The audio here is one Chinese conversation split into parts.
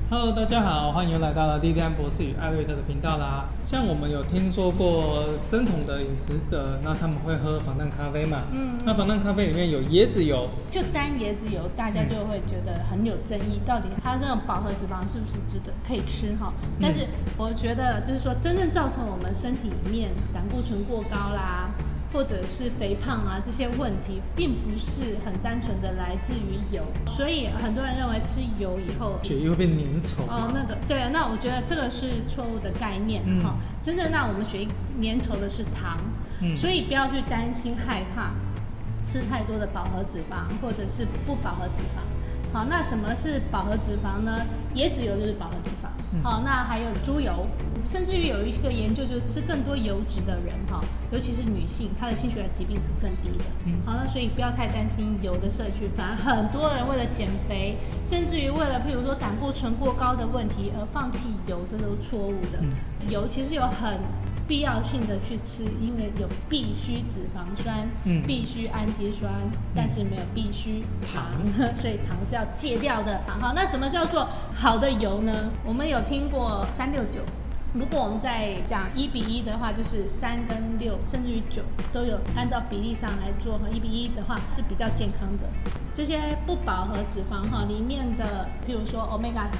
Hello，大家好，欢迎又来到了莉莉安博士与艾瑞特的频道啦。像我们有听说过生酮的饮食者，那他们会喝防弹咖啡嘛？那防弹咖啡里面有椰子油， 就单椰子油，大家就会觉得很有争议，到底它这种饱和脂肪是不是值得可以吃哈？但是我觉得就是说，真正造成我们身体里面胆固醇过高啦，或者是肥胖啊这些问题，并不是很单纯的来自于油，所以很多人认为吃油以后血液会变粘稠。 对啊，那我觉得这个是错误的概念哈。真正让我们血液粘稠的是糖，所以不要去担心害怕吃太多的饱和脂肪或者是不饱和脂肪。好，那什么是饱和脂肪呢？椰子油就是饱和脂肪。好，那还有猪油，甚至于有一个研究，就是吃更多油脂的人，哈，尤其是女性，她的心血管疾病是更低的。好，那所以不要太担心油的摄取，反而很多人为了减肥，甚至于为了譬如说胆固醇过高的问题而放弃油，这都是错误的。油其实有很必要性的去吃，因为有必需脂肪酸，必需氨基酸，但是没有必需糖，所以糖是要戒掉的。好，那什么叫做好的油呢？我们有听过369。如果我们在讲1:1的话，就是3跟6，甚至于9都有按照比例上来做，1:1的话是比较健康的。这些不饱和脂肪里面的，譬如说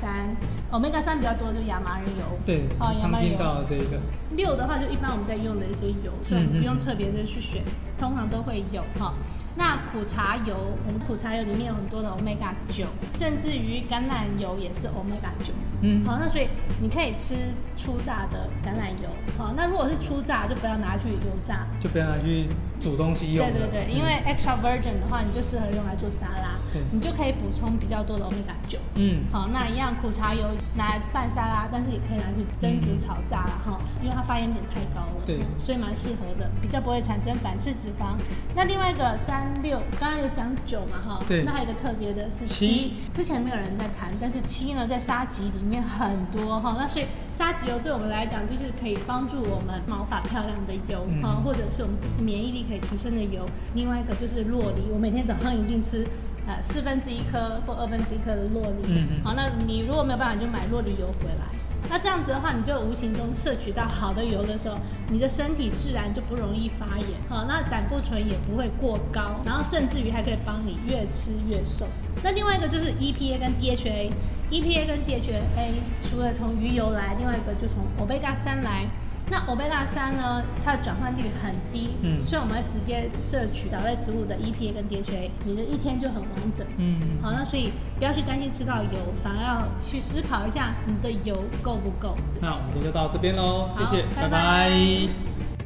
omega 3比较多，就是亚麻仁油。 对，常听到这个。 6的话就一般我们在用的一些油，所以我们不用特别的去选，通常都会有哈。那苦茶油，我们苦茶油里面有很多的 omega 9，甚至于橄榄油也是 omega 9。好，那所以你可以吃初榨的橄榄油。好，那如果是初榨，就不要拿去油炸， 就不要拿去煮东西用。 对，因为 extra virgin 的话，你就适合用来做沙拉，你就可以补充比较多的 omega 9。好，那一样苦茶油拿来拌沙拉，但是也可以拿去蒸煮炒炸啦哈，因为它发烟点太高了， 对， 所以蛮适合的，比较不会产生反式脂肪。那另外一个36，刚刚有讲9嘛哈， 对， 那还有一个特别的是7，之前没有人在谈，但是7呢在沙棘里面很多哈，那所以沙棘油对我们来讲就是可以帮助我们毛发漂亮的油哈，或者是我们免疫力可以提升的油。另外一个就是酪梨，我每天早上一定吃1/4颗或1/2颗的酪梨。好，那你如果没有办法，你就买酪梨油回来。那这样子的话，你就无形中摄取到好的油的时候，你的身体自然就不容易发炎。好，那胆固醇也不会过高，然后甚至于还可以帮你越吃越瘦。那另外一个就是 EPA 跟 DHA。EPA 跟 DHA 除了从鱼油来，另外一个就从 omega 3来。那 omega 3呢，它的转换率很低，所以我们直接摄取藻类植物的 EPA 跟 DHA， 你的一天就很完整。好，那所以不要去担心吃到油，反而要去思考一下你的油够不够。 那我们今天就到这边喽，谢谢，拜拜拜。